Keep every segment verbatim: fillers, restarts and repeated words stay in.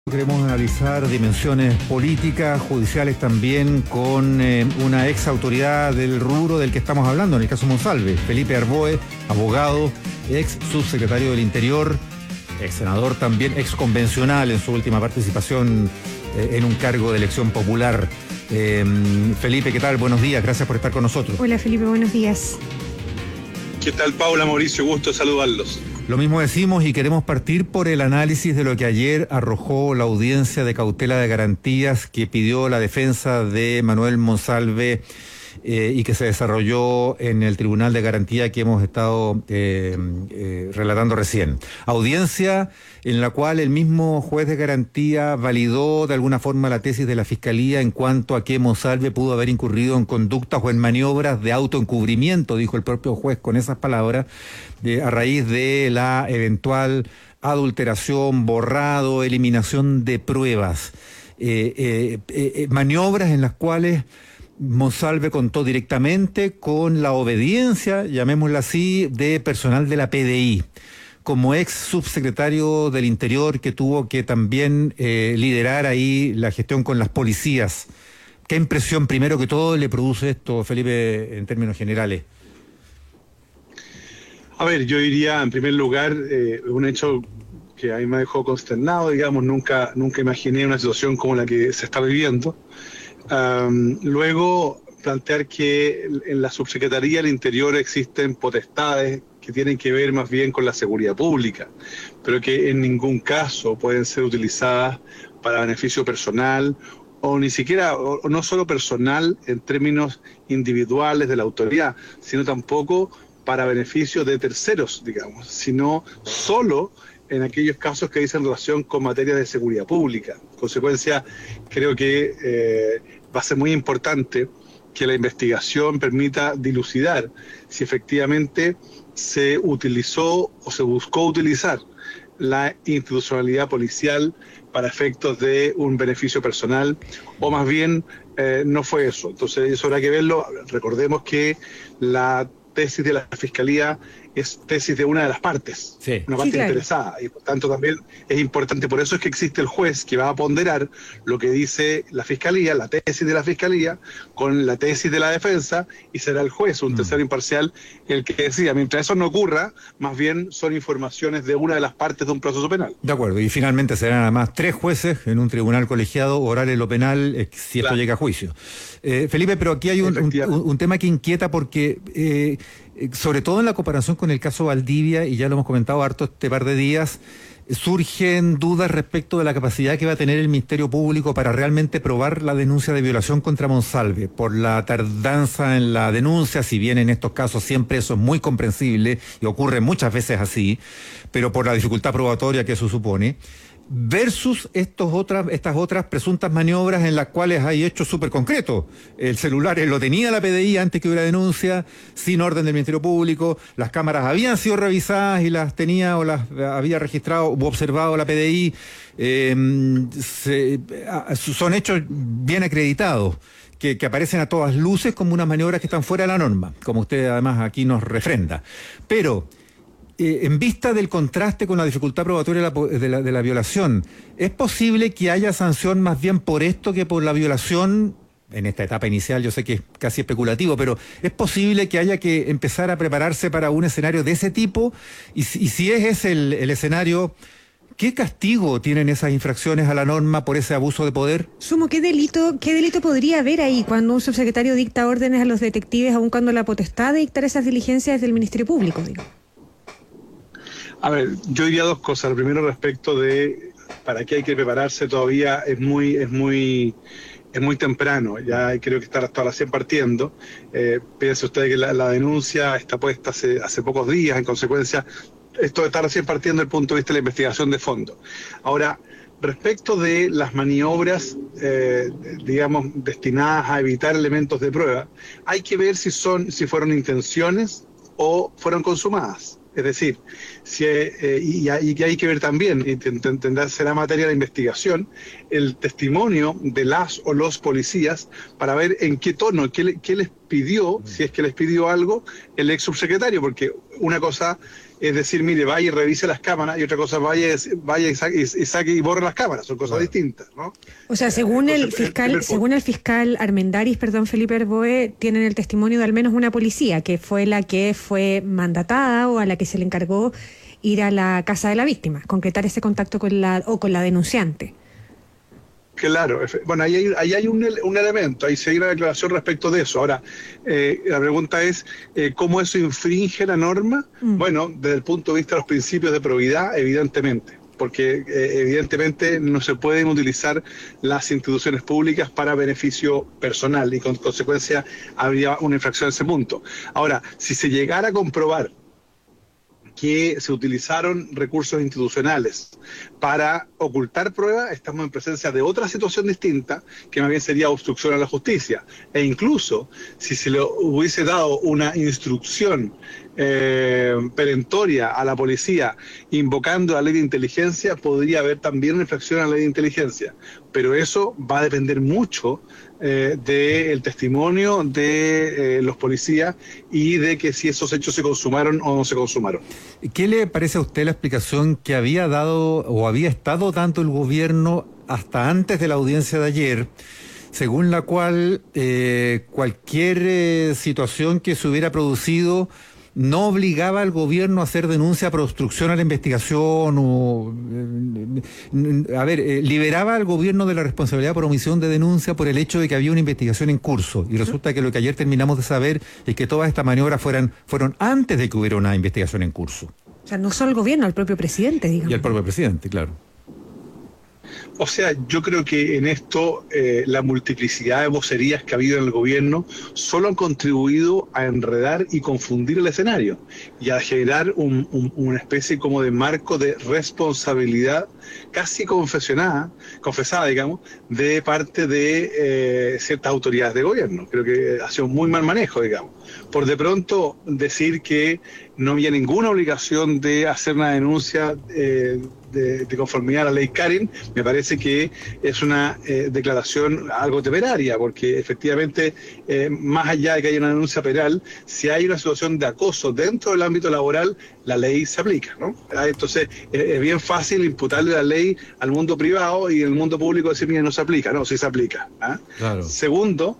Queremos analizar dimensiones políticas, judiciales también, con eh, una ex autoridad del rubro del que estamos hablando, en el caso Monsalve, Felipe Arboe, abogado, ex subsecretario del Interior, ex senador también, ex convencional en su última participación eh, en un cargo de elección popular. Eh, Felipe, ¿qué tal? Buenos días, gracias por estar con nosotros. Hola Felipe, buenos días. ¿Qué tal, Paula, Mauricio? Gusto saludarlos. Lo mismo decimos y queremos partir por el análisis de lo que ayer arrojó la audiencia de cautela de garantías que pidió la defensa de Manuel Monsalve eh, y que se desarrolló en el Tribunal de Garantía que hemos estado eh, eh, relatando recién. Audiencia en la cual el mismo juez de garantía validó de alguna forma la tesis de la Fiscalía en cuanto a que Monsalve pudo haber incurrido en conductas o en maniobras de autoencubrimiento, dijo el propio juez con esas palabras, de, a raíz de la eventual adulteración, borrado, eliminación de pruebas. Eh, eh, eh, maniobras en las cuales Monsalve contó directamente con la obediencia, llamémosla así, de personal de la P D I. Como ex subsecretario del Interior que tuvo que también eh, liderar ahí la gestión con las policías. ¿Qué impresión, primero que todo, le produce esto, Felipe, en términos generales? A ver, yo diría, en primer lugar, eh, un hecho que a mí me dejó consternado, digamos, nunca, nunca imaginé una situación como la que se está viviendo. Um, luego, plantear que en la Subsecretaría del Interior existen potestades que tienen que ver más bien con la seguridad pública, pero que en ningún caso pueden ser utilizadas para beneficio personal o ni siquiera, o no solo personal en términos individuales de la autoridad, sino tampoco para beneficio de terceros, digamos, sino solo en aquellos casos que dicen relación con materia de seguridad pública. En consecuencia, creo que eh, va a ser muy importante que la investigación permita dilucidar si efectivamente se utilizó o se buscó utilizar la institucionalidad policial para efectos de un beneficio personal, o más bien eh, no fue eso. Entonces eso habrá que verlo. Recordemos que la tesis de la Fiscalía es tesis de una de las partes, sí. una parte sí, claro. interesada, y por tanto también es importante, por eso es que existe el juez que va a ponderar lo que dice la Fiscalía, la tesis de la Fiscalía, con la tesis de la defensa, y será el juez, un mm. tercero imparcial, el que decida. Mientras eso no ocurra, más bien son informaciones de una de las partes de un proceso penal. De acuerdo, y finalmente serán además tres jueces en un tribunal colegiado, oral en lo penal, eh, si esto claro. llega a juicio. Eh, Felipe, pero aquí hay un, un, un tema que inquieta porque... Eh, sobre todo en la comparación con el caso Valdivia, y ya lo hemos comentado harto este par de días, surgen dudas respecto de la capacidad que va a tener el Ministerio Público para realmente probar la denuncia de violación contra Monsalve, por la tardanza en la denuncia, si bien en estos casos siempre eso es muy comprensible y ocurre muchas veces así, pero por la dificultad probatoria que eso supone, versus estos otras, estas otras presuntas maniobras en las cuales hay hechos súper concretos. El celular lo tenía la P D I antes que hubiera denuncia, sin orden del Ministerio Público, las cámaras habían sido revisadas y las tenía o las había registrado u observado la P D I, eh, se, son hechos bien acreditados. Que, que aparecen a todas luces como unas maniobras que están fuera de la norma, como usted además aquí nos refrenda. Pero Eh, en vista del contraste con la dificultad probatoria de la, de, la, de la violación, ¿es posible que haya sanción más bien por esto que por la violación? En esta etapa inicial yo sé que es casi especulativo, pero ¿es posible que haya que empezar a prepararse para un escenario de ese tipo? Y, y si es ese el, el escenario, ¿qué castigo tienen esas infracciones a la norma por ese abuso de poder? Sumo, ¿qué delito, qué delito podría haber ahí cuando un subsecretario dicta órdenes a los detectives, aun cuando la potestad de dictar esas diligencias es del Ministerio Público, digo? A ver, yo diría dos cosas. Lo primero, respecto de para qué hay que prepararse, todavía es muy es muy es muy temprano. Ya creo que está hasta recién partiendo. Eh, piense usted que la, la denuncia está puesta hace, hace pocos días. En consecuencia, esto está recién partiendo desde el punto de vista de la investigación de fondo. Ahora, respecto de las maniobras, eh, digamos, destinadas a evitar elementos de prueba, hay que ver si son si fueron intenciones o fueron consumadas. Es decir, si, eh, y, y hay que ver también, y tendrá, será materia de investigación, el testimonio de las o los policías para ver en qué tono, qué, qué les pidió, si es que les pidió algo, el ex subsecretario, porque una cosa es decir, mire, vaya y revise las cámaras, y otra cosa, vaya, vaya y, saque, y saque y borre las cámaras, son cosas claro. distintas, ¿no? O sea, según Entonces, el fiscal, el según el fiscal Armendáriz, perdón, Felipe Arboe, tienen el testimonio de al menos una policía, que fue la que fue mandatada o a la que se le encargó ir a la casa de la víctima, concretar ese contacto con la o con la denunciante. Claro, bueno, ahí hay, ahí hay un, un elemento, ahí se hay una declaración respecto de eso. Ahora, eh, la pregunta es, eh, ¿cómo eso infringe la norma? Mm. Bueno, desde el punto de vista de los principios de probidad, evidentemente, porque eh, evidentemente no se pueden utilizar las instituciones públicas para beneficio personal y con consecuencia habría una infracción en ese punto. Ahora, si se llegara a comprobar que se utilizaron recursos institucionales para ocultar pruebas, estamos en presencia de otra situación distinta, que más bien sería obstrucción a la justicia. E incluso, si se le hubiese dado una instrucción eh, perentoria a la policía invocando la ley de inteligencia, podría haber también una infracción a la ley de inteligencia. Pero eso va a depender mucho eh, del testimonio de eh, los policías y de que si esos hechos se consumaron o no se consumaron. ¿Qué le parece a usted la explicación que había dado o había estado dando el gobierno hasta antes de la audiencia de ayer, según la cual eh, cualquier eh, situación que se hubiera producido no obligaba al gobierno a hacer denuncia por obstrucción a la investigación o, eh, a ver, eh, liberaba al gobierno de la responsabilidad por omisión de denuncia por el hecho de que había una investigación en curso? Y resulta que lo que ayer terminamos de saber es que todas estas maniobras fueran, fueron antes de que hubiera una investigación en curso. O sea, no solo el gobierno, al propio presidente, digamos. Y al propio presidente, claro. O sea, yo creo que en esto eh, la multiplicidad de vocerías que ha habido en el gobierno solo han contribuido a enredar y confundir el escenario y a generar un, un, una especie como de marco de responsabilidad casi confesionada, confesada, digamos, de parte de eh, ciertas autoridades de gobierno. Creo que ha sido un muy mal manejo, digamos. Por de pronto decir que no había ninguna obligación de hacer una denuncia eh, de, de conformidad a la ley Karen, me parece que es una eh, declaración algo temeraria, porque efectivamente, eh, más allá de que haya una denuncia penal, si hay una situación de acoso dentro del ámbito laboral, la ley se aplica, ¿no? Entonces, eh, es bien fácil imputarle la ley al mundo privado y en el mundo público decir, mira, no se aplica, no, sí se aplica. ¿Ah? Claro. Segundo,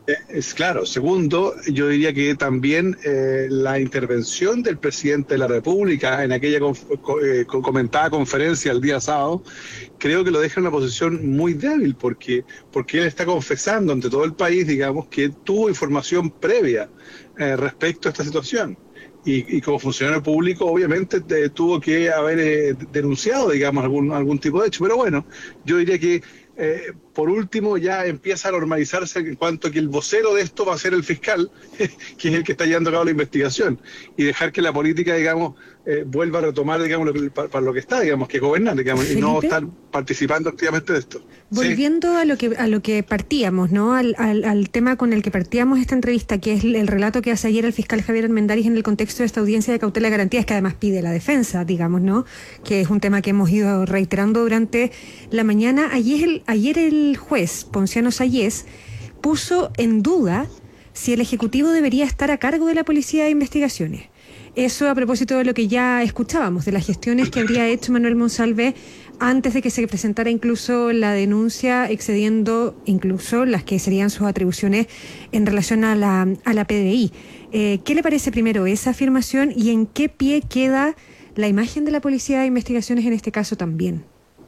Es claro. Segundo, yo diría que también eh, la intervención del presidente de la República en aquella conf eh, comentada conferencia el día sábado, creo que lo deja en una posición muy débil, porque, porque él está confesando ante todo el país, digamos, que tuvo información previa eh, respecto a esta situación. Y, y como funcionario público, obviamente, te, tuvo que haber eh, denunciado, digamos, algún, algún tipo de hecho. Pero bueno, yo diría que Eh, por último, ya empieza a normalizarse en cuanto a que el vocero de esto va a ser el fiscal, que es el que está llevando a cabo la investigación, y dejar que la política, digamos, eh, vuelva a retomar, digamos, lo que, para, para lo que está, digamos, que gobernar, digamos, y no estar participando activamente de esto. Volviendo ¿Sí? a lo que a lo que partíamos, ¿no? Al, al, al tema con el que partíamos esta entrevista, que es el relato que hace ayer el fiscal Javier Armendáriz en el contexto de esta audiencia de cautela de garantías, que además pide la defensa, digamos, ¿no? Que es un tema que hemos ido reiterando durante la mañana. Ayer el, ayer el juez Ponciano Sayés puso en duda si el Ejecutivo debería estar a cargo de la Policía de Investigaciones. Eso a propósito de lo que ya escuchábamos, de las gestiones que habría hecho Manuel Monsalve antes de que se presentara incluso la denuncia, excediendo incluso las que serían sus atribuciones en relación a la, a la P D I. Eh, ¿Qué le parece primero esa afirmación y en qué pie queda la imagen de la Policía de Investigaciones en este caso también?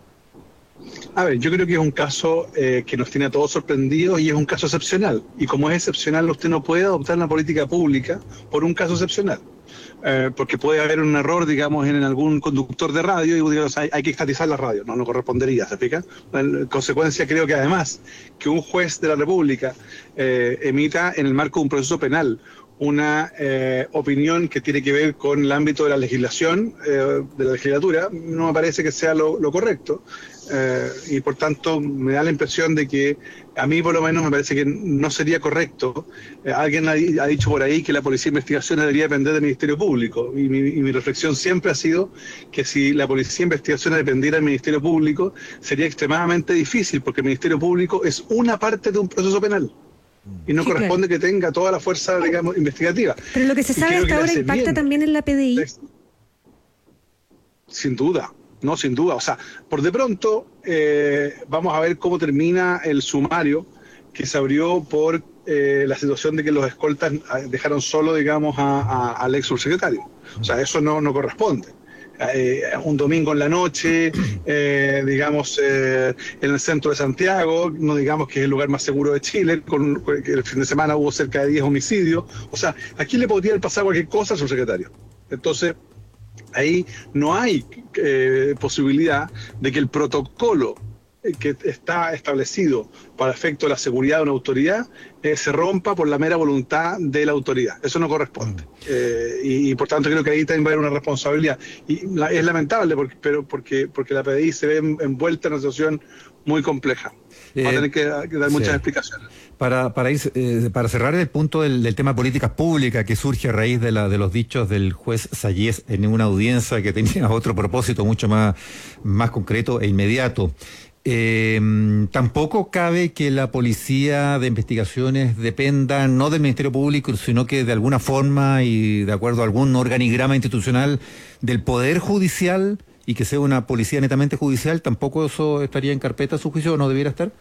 A ver, yo creo que es un caso eh, que nos tiene a todos sorprendidos y es un caso excepcional. Y como es excepcional, usted no puede adoptar una política pública por un caso excepcional. Eh, porque puede haber un error, digamos, en algún conductor de radio y digamos, hay, hay que estatizar la radio. No, no correspondería, ¿se explica? En consecuencia, creo que además que un juez de la República eh, emita en el marco de un proceso penal una eh, opinión que tiene que ver con el ámbito de la legislación, eh, de la legislatura, no me parece que sea lo, lo correcto. Eh, y por tanto me da la impresión de que a mí por lo menos me parece que no sería correcto. Eh, alguien ha, ha dicho por ahí que la Policía de Investigación debería depender del Ministerio Público y mi, y mi reflexión siempre ha sido que si la Policía de Investigación dependiera del Ministerio Público sería extremadamente difícil, porque el Ministerio Público es una parte de un proceso penal y no sí, corresponde claro. que tenga toda la fuerza, digamos, investigativa. Pero lo que se sabe hasta ahora impacta bien. también en la P D I. sin duda, no, sin duda. O sea, por de pronto eh, vamos a ver cómo termina el sumario que se abrió por eh, la situación de que los escoltas dejaron solo, digamos, a, a, al ex subsecretario. O sea, eso no, no corresponde. Eh, un domingo en la noche, eh, digamos, eh, en el centro de Santiago, no digamos que es el lugar más seguro de Chile, con, con que el fin de semana hubo cerca de diez homicidios. O sea, aquí le podría pasar cualquier cosa al subsecretario. Entonces, ahí no hay eh, posibilidad de que el protocolo que está establecido para efecto de la seguridad de una autoridad eh, se rompa por la mera voluntad de la autoridad. Eso no corresponde. Eh, y, y por tanto creo que ahí también va a haber una responsabilidad. Y la, es lamentable porque, pero porque, porque la P D I se ve envuelta en una situación muy compleja. Va a tener que, que dar muchas sí. explicaciones. Para, para, ir, eh, para cerrar el punto del, del tema políticas públicas que surge a raíz de, la, de los dichos del juez Sayés en una audiencia que tenía otro propósito mucho más, más concreto e inmediato. Eh, tampoco cabe que la policía de investigaciones dependa no del Ministerio Público, sino que de alguna forma y de acuerdo a algún organigrama institucional del Poder Judicial y que sea una policía netamente judicial. ¿Tampoco eso estaría en carpeta a su juicio o no debiera estar?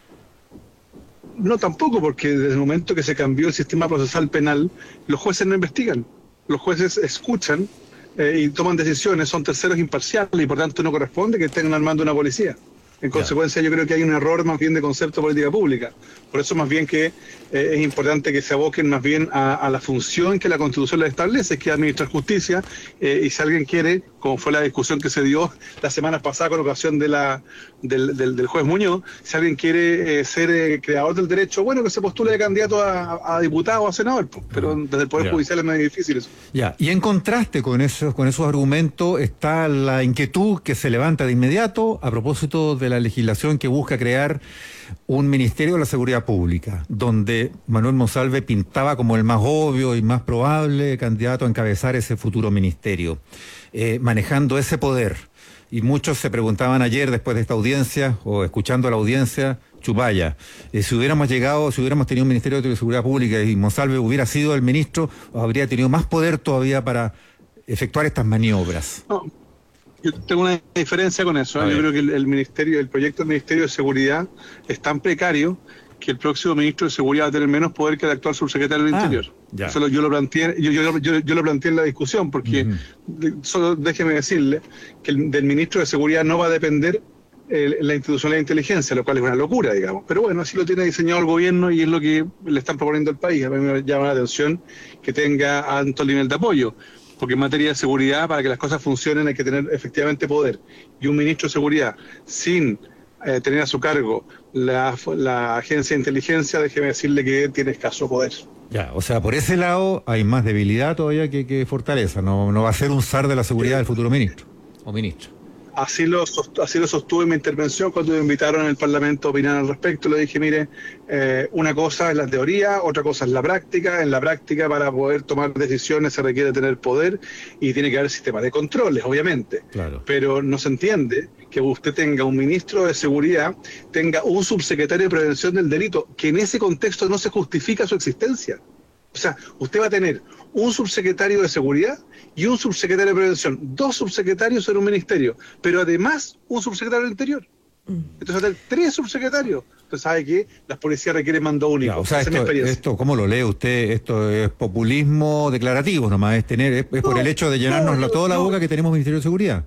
No, tampoco, porque desde el momento que se cambió el sistema procesal penal, los jueces no investigan, los jueces escuchan eh, y toman decisiones, son terceros imparciales y por tanto no corresponde que estén armando una policía. En consecuencia, yo creo que hay un error más bien de concepto de política pública. Por eso más bien que eh, es importante que se aboquen más bien a, a la función que la Constitución les establece, que es administrar justicia, eh, y si alguien quiere, como fue la discusión que se dio la semana pasada con ocasión de la, del, del, del juez Muñoz, si alguien quiere eh, ser eh, creador del derecho, bueno, que se postule de candidato a, a diputado o a senador, pues, pero desde el Poder yeah. Judicial es más difícil eso. Ya, y en contraste con esos, con esos argumentos está la inquietud que se levanta de inmediato a propósito de la legislación que busca crear un Ministerio de la Seguridad Pública, donde Manuel Monsalve pintaba como el más obvio y más probable candidato a encabezar ese futuro ministerio, eh, manejando ese poder. Y muchos se preguntaban ayer, después de esta audiencia, o escuchando la audiencia, chupaya, eh, si hubiéramos llegado, si hubiéramos tenido un Ministerio de Seguridad Pública y Monsalve hubiera sido el ministro, habría tenido más poder todavía para efectuar estas maniobras. No. Yo tengo una diferencia con eso. ¿eh? Yo creo que el, el ministerio, el proyecto del Ministerio de Seguridad es tan precario que el próximo ministro de Seguridad va a tener menos poder que el actual subsecretario del ah, Interior. Ya. Eso lo, yo lo planteé, yo, yo, yo, yo lo planteé en la discusión, porque uh-huh. de, solo déjeme decirle que el, del ministro de Seguridad no va a depender eh, la institucionalidad de inteligencia, lo cual es una locura, digamos. Pero bueno, así lo tiene diseñado el gobierno y es lo que le están proponiendo al país. A mí me llama la atención que tenga alto nivel de apoyo. Porque en materia de seguridad, para que las cosas funcionen, hay que tener efectivamente poder. Y un ministro de seguridad sin eh, tener a su cargo la, la agencia de inteligencia, déjeme decirle que tiene escaso poder. Ya, o sea, por ese lado hay más debilidad todavía que, que fortaleza. No, no va a ser un zar de la seguridad del futuro ministro o ministra. Así lo, así lo sostuve en mi intervención cuando me invitaron en el Parlamento a opinar al respecto. Le dije, mire, eh, una cosa es la teoría, otra cosa es la práctica. En la práctica, para poder tomar decisiones se requiere tener poder y tiene que haber sistema de controles, obviamente. Claro. Pero no se entiende que usted tenga un ministro de seguridad, tenga un subsecretario de prevención del delito, que en ese contexto no se justifica su existencia. O sea, usted va a tener un subsecretario de seguridad y un subsecretario de prevención, dos subsecretarios en un ministerio, pero además un subsecretario del interior. Entonces va a tener tres subsecretarios. Entonces sabe que las policías requieren mando único. Ya, o sea, esto, esto, ¿cómo lo lee usted? Esto es populismo declarativo nomás, es tener, es, es no, por el hecho de llenarnos no, toda la no, boca que tenemos Ministerio de Seguridad.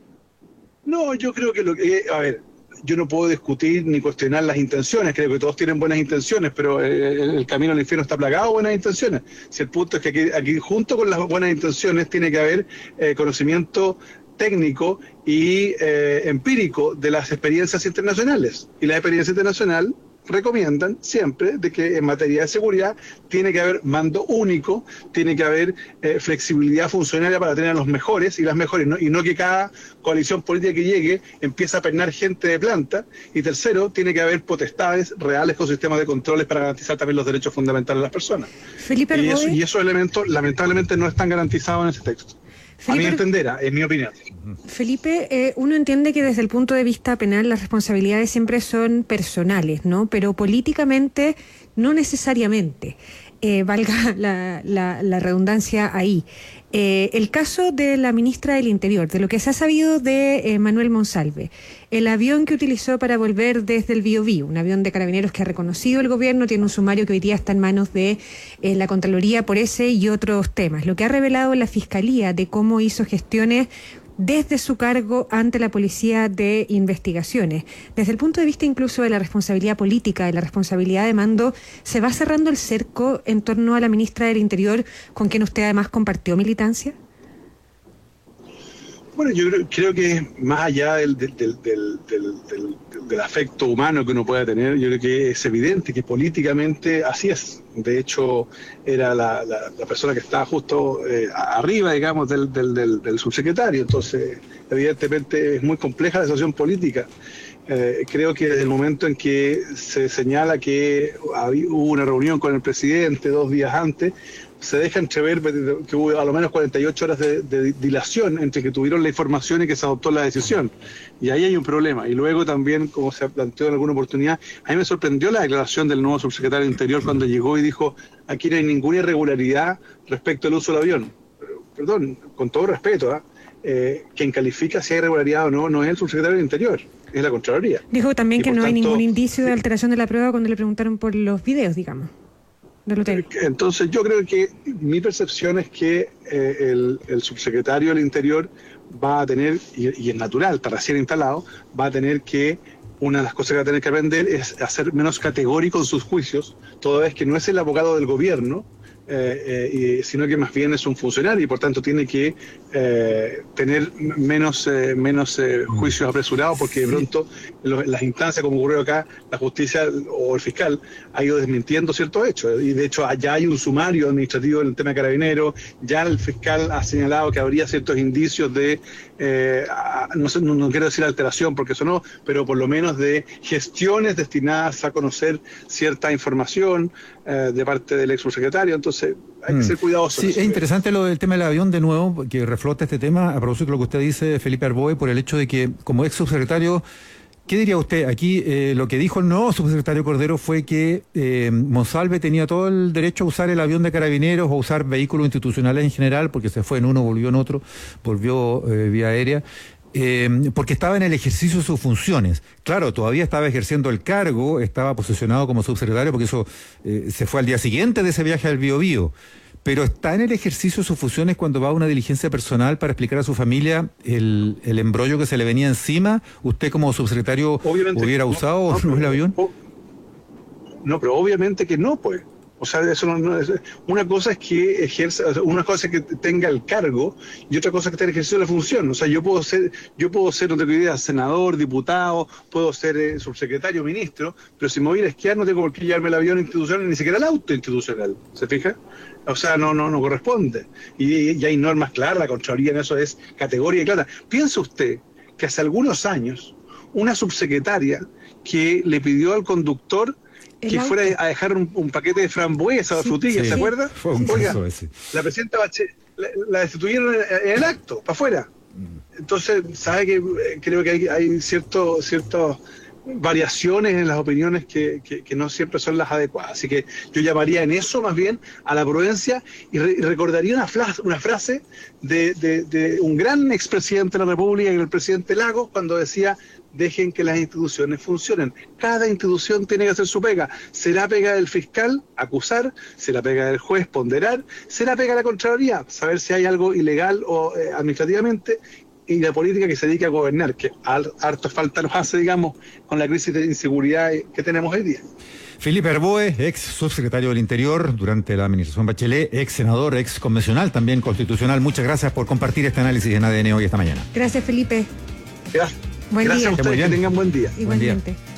No, yo creo que lo que, a ver, yo no puedo discutir ni cuestionar las intenciones, creo que todos tienen buenas intenciones, pero el, el camino al infierno está plagado de buenas intenciones. Si el punto es que aquí, aquí junto con las buenas intenciones tiene que haber eh, conocimiento técnico y eh, empírico de las experiencias internacionales. Y la experiencia internacional recomiendan siempre de que en materia de seguridad tiene que haber mando único, tiene que haber eh, flexibilidad funcionaria para tener a los mejores y las mejores, ¿no? Y no que cada coalición política que llegue empiece a pernar gente de planta. Y tercero, tiene que haber potestades reales con sistemas de controles para garantizar también los derechos fundamentales de las personas. Felipe y, eso, y esos elementos lamentablemente no están garantizados en ese texto. Felipe, a mi entender, en mi opinión. Felipe, eh, uno entiende que desde el punto de vista penal las responsabilidades siempre son personales, ¿no? Pero políticamente no necesariamente. eh, valga la, la, la redundancia ahí. Eh, el caso de la ministra del Interior, de lo que se ha sabido de eh, Manuel Monsalve, el avión que utilizó para volver desde el Biobío, un avión de Carabineros que ha reconocido el gobierno, tiene un sumario que hoy día está en manos de eh, la Contraloría por ese y otros temas. Lo que ha revelado la Fiscalía de cómo hizo gestiones desde su cargo ante la Policía de Investigaciones. Desde el punto de vista incluso de la responsabilidad política, de la responsabilidad de mando, ¿se va cerrando el cerco en torno a la ministra del Interior, con quien usted además compartió militancia? Bueno, yo creo, creo que más allá del, del, del, del, del, del, del afecto humano que uno pueda tener, yo creo que es evidente que políticamente así es. De hecho, era la, la, la persona que estaba justo eh, arriba, digamos, del, del, del, del subsecretario. Entonces, evidentemente es muy compleja la situación política. Eh, creo que desde el momento en que se señala que había, hubo una reunión con el presidente dos días antes, se deja entrever que hubo a lo menos cuarenta y ocho horas de, de dilación entre que tuvieron la información y que se adoptó la decisión. Y ahí hay un problema. Y luego también, como se planteó en alguna oportunidad, a mí me sorprendió la declaración del nuevo subsecretario del Interior cuando llegó y dijo, aquí no hay ninguna irregularidad respecto al uso del avión. Pero, perdón, con todo respeto, ¿eh? Eh, quien califica si hay irregularidad o no, no es el subsecretario del Interior, es la Contraloría. Dijo también y que no tanto, hay ningún indicio de alteración de la prueba cuando le preguntaron por los videos, digamos. Entonces yo creo que mi percepción es que eh, el, el subsecretario del Interior va a tener, y, y es natural, está recién instalado, va a tener que, una de las cosas que va a tener que aprender es a ser menos categórico en sus juicios, toda vez que no es el abogado del gobierno, eh, eh, sino que más bien es un funcionario y por tanto tiene que eh, tener menos, eh, menos eh, juicios apresurados, porque de pronto en las instancias, como ocurrió acá, la justicia o el fiscal ha ido desmintiendo ciertos hechos, y de hecho allá hay un sumario administrativo en el tema de Carabineros, ya el fiscal ha señalado que habría ciertos indicios de, eh, no, sé, no, no quiero decir alteración porque eso no, pero por lo menos de gestiones destinadas a conocer cierta información eh, de parte del ex subsecretario. Entonces hay que ser cuidadosos. Sí, es interesante lo del tema del avión de nuevo, que reflota este tema, a propósito de lo que usted dice, Felipe Arboe, por el hecho de que como ex subsecretario, ¿qué diría usted? Aquí eh, lo que dijo el nuevo subsecretario Cordero fue que eh, Monsalve tenía todo el derecho a usar el avión de Carabineros o usar vehículos institucionales en general, porque se fue en uno, volvió en otro, volvió eh, vía aérea. Eh, porque estaba en el ejercicio de sus funciones. Claro, todavía estaba ejerciendo el cargo, estaba posesionado como subsecretario, porque eso eh, se fue al día siguiente de ese viaje al Biobío. Pero está en el ejercicio de sus funciones cuando va a una diligencia personal para explicar a su familia el, el embrollo que se le venía encima. ¿Usted como subsecretario obviamente, hubiera usado no, no, el avión? No, pero obviamente que no, pues. O sea, eso no, no es, una cosa es que ejerza, una cosa es que tenga el cargo y otra cosa es que tenga ejercicio la función. O sea, yo puedo ser, yo puedo ser, no tengo idea, senador, diputado, puedo ser eh, subsecretario, ministro, pero si me voy a ir a esquiar no tengo por qué llevarme el avión institucional, ni siquiera el auto institucional. ¿Se fija? O sea, no, no, no corresponde. Y, y hay normas claras, la Contraloría en eso es categoría y clara. Piensa usted que hace algunos años una subsecretaria que le pidió al conductor que fuera a dejar un, un paquete de frambuesa o sí, frutillas, sí, ¿se acuerda? Fue un Oiga, caso ese. La presidenta Bachelet la, la destituyeron en, en el acto, para afuera. Entonces, sabe que eh, creo que hay, hay cierto, ciertas variaciones en las opiniones que, que, que no siempre son las adecuadas. Así que yo llamaría en eso más bien a la prudencia y, re, y recordaría una, fla, una frase de, de, de un gran expresidente de la República, el presidente Lagos, cuando decía: dejen que las instituciones funcionen. Cada institución tiene que hacer su pega. Será pega del fiscal acusar, será pega del juez ponderar, será pega de la Contraloría saber si hay algo ilegal o eh, administrativamente, y la política que se dedica a gobernar, que harto falta nos hace, digamos, con la crisis de inseguridad que tenemos hoy día. Felipe Arboe, ex subsecretario del Interior durante la administración Bachelet, ex senador, ex convencional, también constitucional. Muchas gracias por compartir este análisis en A D N hoy esta mañana. Gracias, Felipe. Gracias. Buen Gracias día. a ustedes, que tengan buen día. Igualmente. Buen día.